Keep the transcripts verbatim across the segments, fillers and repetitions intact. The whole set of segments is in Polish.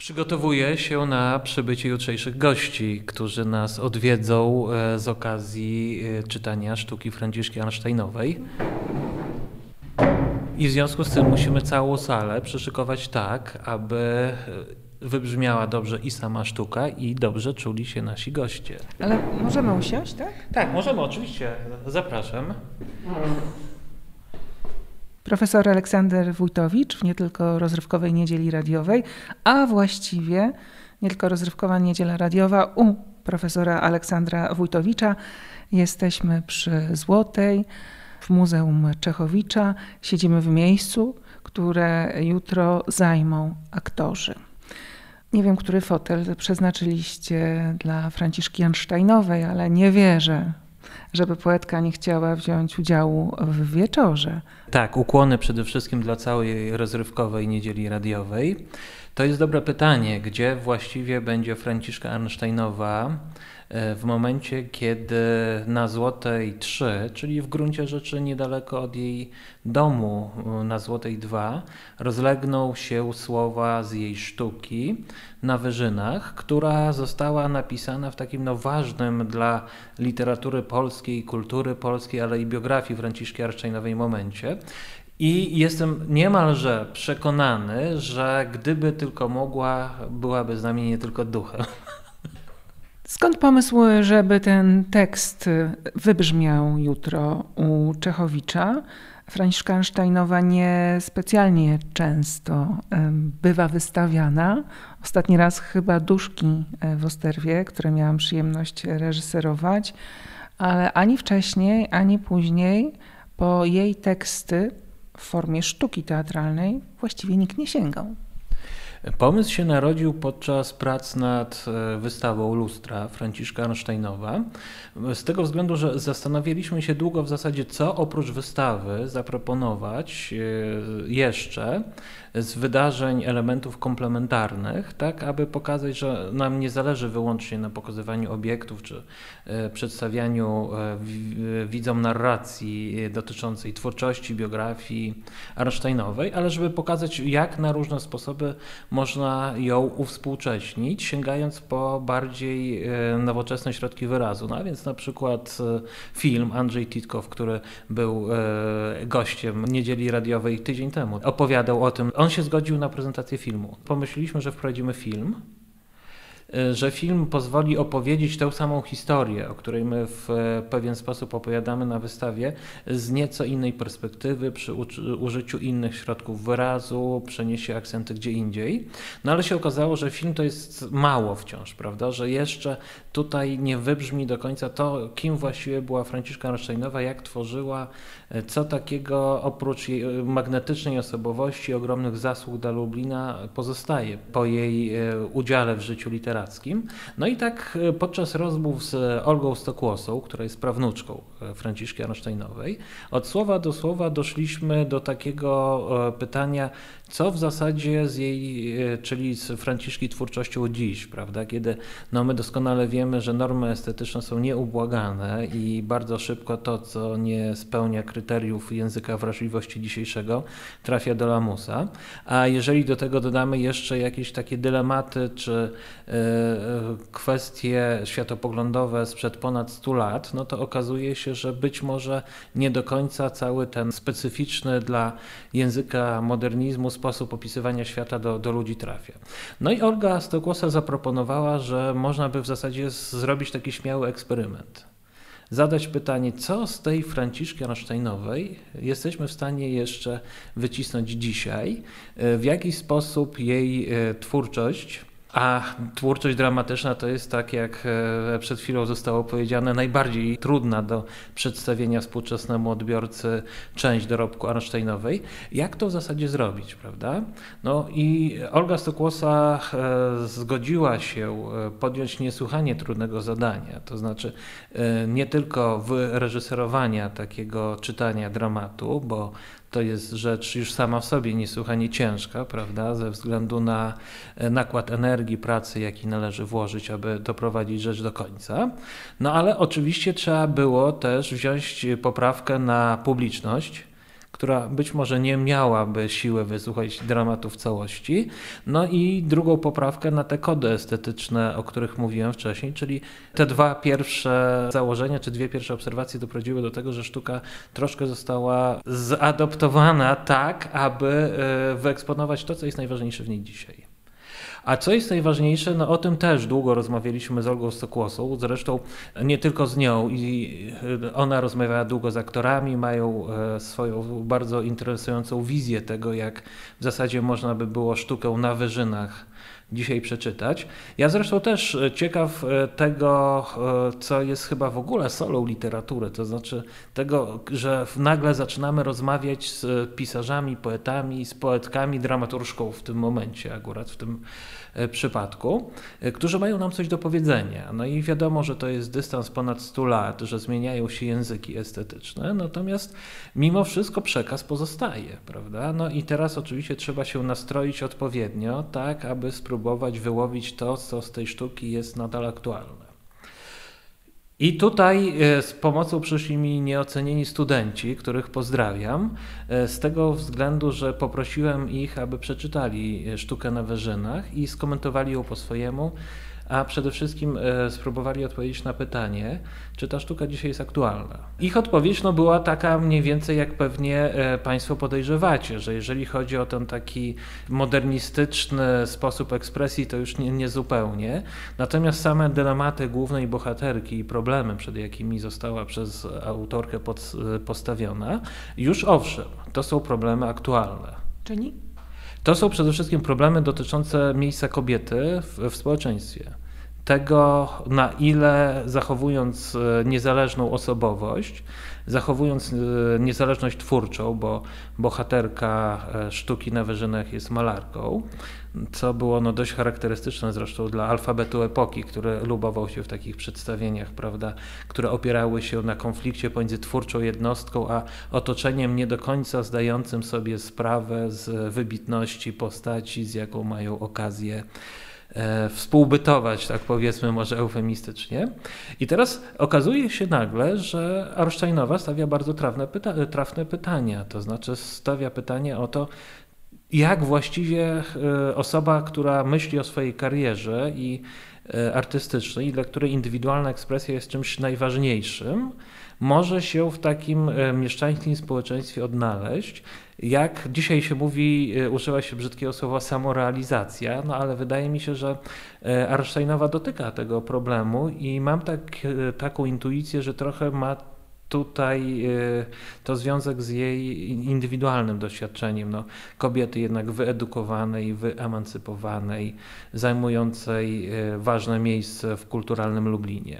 Przygotowuję się na przybycie jutrzejszych gości, którzy nas odwiedzą z okazji czytania sztuki Franciszki Arnsteinowej. I w związku z tym musimy całą salę przyszykować tak, aby wybrzmiała dobrze i sama sztuka, i dobrze czuli się nasi goście. Ale możemy usiąść, tak? Tak, możemy, oczywiście. Zapraszam. Profesor Aleksander Wójtowicz w nie tylko rozrywkowej niedzieli radiowej, a właściwie nie tylko rozrywkowa niedziela radiowa u profesora Aleksandra Wójtowicza. Jesteśmy przy Złotej w Muzeum Czechowicza. Siedzimy w miejscu, które jutro zajmą aktorzy. Nie wiem, który fotel przeznaczyliście dla Franciszki Arnsteinowej, ale nie wierzę, żeby poetka nie chciała wziąć udziału w wieczorze. Tak, ukłony przede wszystkim dla całej rozrywkowej niedzieli radiowej. To jest dobre pytanie, gdzie właściwie będzie Franciszka Arnsteinowa w momencie, kiedy na Złotej trzy, czyli w gruncie rzeczy niedaleko od jej domu na Złotej dwa, rozlegną się słowa z jej sztuki na Wyżynach, która została napisana w takim no, ważnym dla literatury polskiej, kultury polskiej, ale i biografii Franciszki Arnsteinowej momencie. I jestem niemalże przekonany, że gdyby tylko mogła, byłaby z nami nie tylko duchem. Skąd pomysł, żeby ten tekst wybrzmiał jutro u Czechowicza? Franciszka Arnsteinowa nie specjalnie często bywa wystawiana. Ostatni raz chyba Duszki w Osterwie, które miałam przyjemność reżyserować, ale ani wcześniej, ani później po jej teksty w formie sztuki teatralnej właściwie nikt nie sięgał. Pomysł się narodził podczas prac nad wystawą Lustra Franciszka Arnsteinowa. Z tego względu, że zastanawialiśmy się długo w zasadzie, co oprócz wystawy zaproponować jeszcze z wydarzeń, elementów komplementarnych, tak aby pokazać, że nam nie zależy wyłącznie na pokazywaniu obiektów czy przedstawianiu widzom narracji dotyczącej twórczości, biografii Arnsteinowej, ale żeby pokazać, jak na różne sposoby można ją uwspółcześnić, sięgając po bardziej nowoczesne środki wyrazu. No a więc na przykład film Andrzej Titkow, który był gościem niedzieli radiowej tydzień temu, opowiadał o tym. On się zgodził na prezentację filmu. Pomyśleliśmy, że wprowadzimy film, że film pozwoli opowiedzieć tę samą historię, o której my w pewien sposób opowiadamy na wystawie, z nieco innej perspektywy, przy użyciu innych środków wyrazu, przeniesie akcenty gdzie indziej. No ale się okazało, że film to jest mało wciąż, prawda, że jeszcze tutaj nie wybrzmi do końca to, kim właściwie była Franciszka Arnsteinowa, jak tworzyła, co takiego oprócz jej magnetycznej osobowości, ogromnych zasług dla Lublina pozostaje po jej udziale w życiu literackim. No i tak podczas rozmów z Olgą Stokłosą, która jest prawnuczką Franciszki Arnsteinowej, od słowa do słowa doszliśmy do takiego pytania, co w zasadzie z jej, czyli z Franciszki twórczością dziś, prawda, kiedy no my doskonale wiemy, że normy estetyczne są nieubłagane i bardzo szybko to, co nie spełnia kryteriów języka wrażliwości dzisiejszego, trafia do lamusa, a jeżeli do tego dodamy jeszcze jakieś takie dylematy czy y, kwestie światopoglądowe sprzed ponad stu lat, no to okazuje się, że być może nie do końca cały ten specyficzny dla języka modernizmu sposób opisywania świata do, do ludzi trafia. No i Olga Stokłosa zaproponowała, że można by w zasadzie zrobić taki śmiały eksperyment. Zadać pytanie, co z tej Franciszki Arnsteinowej jesteśmy w stanie jeszcze wycisnąć dzisiaj, w jaki sposób jej twórczość, a twórczość dramatyczna to jest, tak jak przed chwilą zostało powiedziane, najbardziej trudna do przedstawienia współczesnemu odbiorcy część dorobku Arnsteinowej. Jak to w zasadzie zrobić, prawda? No i Olga Stokłosa zgodziła się podjąć niesłychanie trudnego zadania, to znaczy nie tylko wyreżyserowania takiego czytania dramatu, bo to jest rzecz już sama w sobie niesłychanie ciężka, prawda, ze względu na nakład energii, pracy, jaki należy włożyć, aby doprowadzić rzecz do końca. No ale oczywiście trzeba było też wziąć poprawkę na publiczność, która być może nie miałaby siły wysłuchać dramatu w całości. No i drugą poprawkę na te kody estetyczne, o których mówiłem wcześniej, czyli te dwa pierwsze założenia, czy dwie pierwsze obserwacje doprowadziły do tego, że sztuka troszkę została zaadoptowana tak, aby wyeksponować to, co jest najważniejsze w niej dzisiaj. A co jest najważniejsze, no o tym też długo rozmawialiśmy z Olgą Stokłosą, zresztą nie tylko z nią, i ona rozmawiała długo z aktorami, mają swoją bardzo interesującą wizję tego, jak w zasadzie można by było sztukę na wyżynach dzisiaj przeczytać. Ja zresztą też ciekaw tego, co jest chyba w ogóle solą literatury, to znaczy tego, że nagle zaczynamy rozmawiać z pisarzami, poetami, z poetkami, dramaturżką w tym momencie akurat, w tym przypadku, którzy mają nam coś do powiedzenia. No i wiadomo, że to jest dystans ponad stu lat, że zmieniają się języki estetyczne, natomiast mimo wszystko przekaz pozostaje, prawda? No i teraz oczywiście trzeba się nastroić odpowiednio, tak aby spróbować wyłowić to, co z tej sztuki jest nadal aktualne. I tutaj z pomocą przyszli mi nieocenieni studenci, których pozdrawiam, z tego względu, że poprosiłem ich, aby przeczytali sztukę na wyżynach i skomentowali ją po swojemu, a przede wszystkim spróbowali odpowiedzieć na pytanie, czy ta sztuka dzisiaj jest aktualna. Ich odpowiedź no, była taka mniej więcej, jak pewnie Państwo podejrzewacie, że jeżeli chodzi o ten taki modernistyczny sposób ekspresji, to już nie, nie zupełnie. Natomiast same dylematy głównej bohaterki i problemy, przed jakimi została przez autorkę pod, postawiona, już owszem, to są problemy aktualne. Czyli? To są przede wszystkim problemy dotyczące miejsca kobiety w, w społeczeństwie. Tego, na ile zachowując niezależną osobowość, zachowując niezależność twórczą, bo bohaterka sztuki na wyżynach jest malarką, co było no dość charakterystyczne zresztą dla alfabetu epoki, który lubował się w takich przedstawieniach, prawda, które opierały się na konflikcie pomiędzy twórczą jednostką a otoczeniem nie do końca zdającym sobie sprawę z wybitności postaci, z jaką mają okazję e, współbytować, tak powiedzmy może eufemistycznie. I teraz okazuje się nagle, że Arnsteinowa stawia bardzo trafne, pyta- trafne pytania, to znaczy stawia pytanie o to, jak właściwie osoba, która myśli o swojej karierze i artystycznej, dla której indywidualna ekspresja jest czymś najważniejszym, może się w takim mieszczańskim społeczeństwie odnaleźć. Jak dzisiaj się mówi, używa się brzydkiego słowa samorealizacja, no ale wydaje mi się, że Arnsteinowa dotyka tego problemu i mam tak, taką intuicję, że trochę ma tutaj to związek z jej indywidualnym doświadczeniem. No, kobiety jednak wyedukowanej, wyemancypowanej, zajmującej ważne miejsce w kulturalnym Lublinie.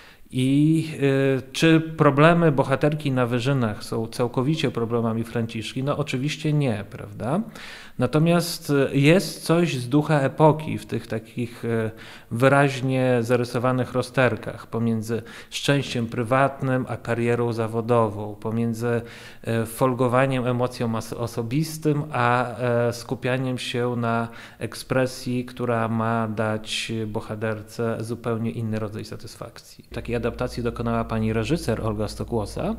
I y, czy problemy bohaterki na wyżynach są całkowicie problemami Franciszki? No oczywiście nie, prawda? Natomiast jest coś z ducha epoki w tych takich wyraźnie zarysowanych rozterkach pomiędzy szczęściem prywatnym a karierą zawodową, pomiędzy folgowaniem emocjom osobistym a skupianiem się na ekspresji, która ma dać bohaterce zupełnie inny rodzaj satysfakcji. Takiej adaptacji dokonała pani reżyser Olga Stokłosa,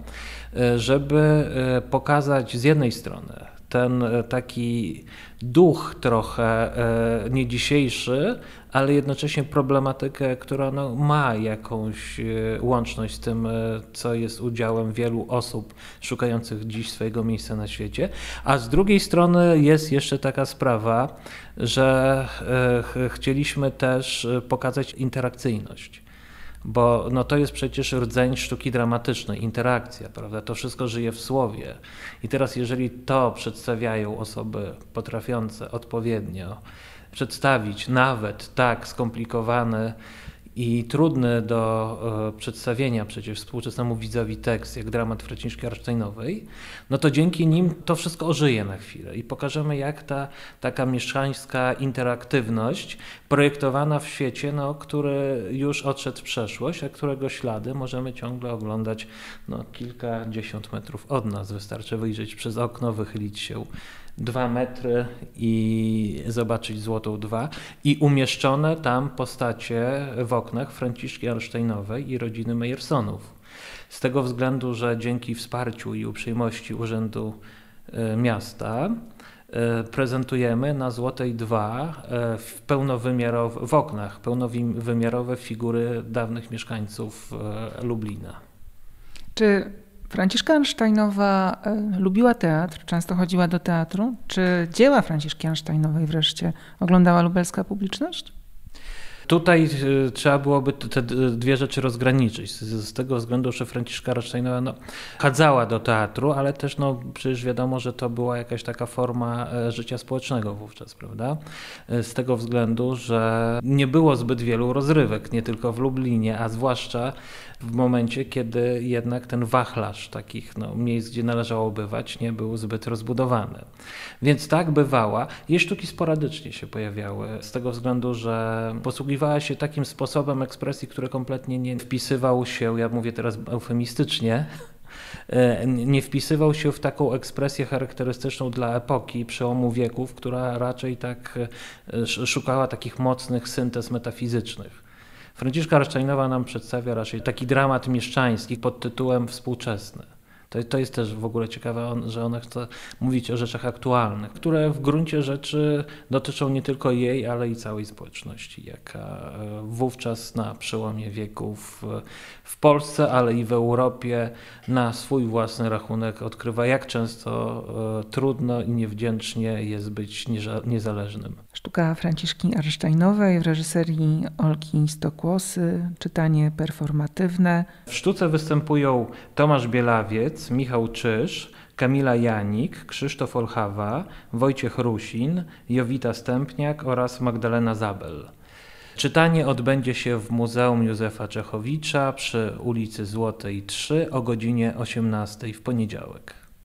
żeby pokazać z jednej strony ten taki duch trochę nie dzisiejszy, ale jednocześnie problematykę, która no, ma jakąś łączność z tym, co jest udziałem wielu osób szukających dziś swojego miejsca na świecie, a z drugiej strony jest jeszcze taka sprawa, że chcieliśmy też pokazać interakcyjność. Bo no to jest przecież rdzeń sztuki dramatycznej, interakcja, prawda? To wszystko żyje w słowie. I teraz jeżeli to przedstawiają osoby potrafiące odpowiednio przedstawić nawet tak skomplikowany i trudny do e, przedstawienia przecież współczesnemu widzowi tekst, jak dramat Franciszki Arnsteinowej, no to dzięki nim to wszystko ożyje na chwilę i pokażemy, jak ta taka mieszczańska interaktywność projektowana w świecie, no, który już odszedł w przeszłość, a którego ślady możemy ciągle oglądać no, kilkadziesiąt metrów od nas. Wystarczy wyjrzeć przez okno, wychylić się dwa metry i zobaczyć Złotą dwa i umieszczone tam postacie w oknach Franciszki Arnsteinowej i rodziny Meyersonów. Z tego względu, że dzięki wsparciu i uprzejmości Urzędu miasta prezentujemy na Złotej dwa w, pełnowymiarowe, w oknach pełnowymiarowe figury dawnych mieszkańców Lublina. Czy Franciszka Arnsteinowa lubiła teatr, często chodziła do teatru? Czy dzieła Franciszki Arnsteinowej wreszcie oglądała lubelska publiczność? Tutaj trzeba byłoby te dwie rzeczy rozgraniczyć. Z tego względu, że Franciszka Arnsteinowa no, chadzała do teatru, ale też no, przecież wiadomo, że to była jakaś taka forma życia społecznego wówczas, prawda? Z tego względu, że nie było zbyt wielu rozrywek, nie tylko w Lublinie, a zwłaszcza w momencie, kiedy jednak ten wachlarz takich no, miejsc, gdzie należało bywać, nie był zbyt rozbudowany. Więc tak bywała. Jej sztuki sporadycznie się pojawiały, z tego względu, że posługiwała się takim sposobem ekspresji, który kompletnie nie wpisywał się, ja mówię teraz eufemistycznie, nie wpisywał się w taką ekspresję charakterystyczną dla epoki przełomu wieków, która raczej tak szukała takich mocnych syntez metafizycznych. Franciszka Arnsteinowa nam przedstawia raczej taki dramat mieszczański pod tytułem Współczesny. To, to jest też w ogóle ciekawe, że ona chce mówić o rzeczach aktualnych, które w gruncie rzeczy dotyczą nie tylko jej, ale i całej społeczności, jaka wówczas na przełomie wieków w Polsce, ale i w Europie na swój własny rachunek odkrywa, jak często trudno i niewdzięcznie jest być niezależnym. Sztuka Franciszki Arnsteinowej w reżyserii Olgi Stokłosy, czytanie performatywne. W sztuce występują Tomasz Bielawiec, Michał Czyż, Kamila Janik, Krzysztof Olchawa, Wojciech Rusin, Jowita Stępniak oraz Magdalena Zabel. Czytanie odbędzie się w Muzeum Józefa Czechowicza przy ulicy Złotej trzy o godzinie osiemnastej w poniedziałek.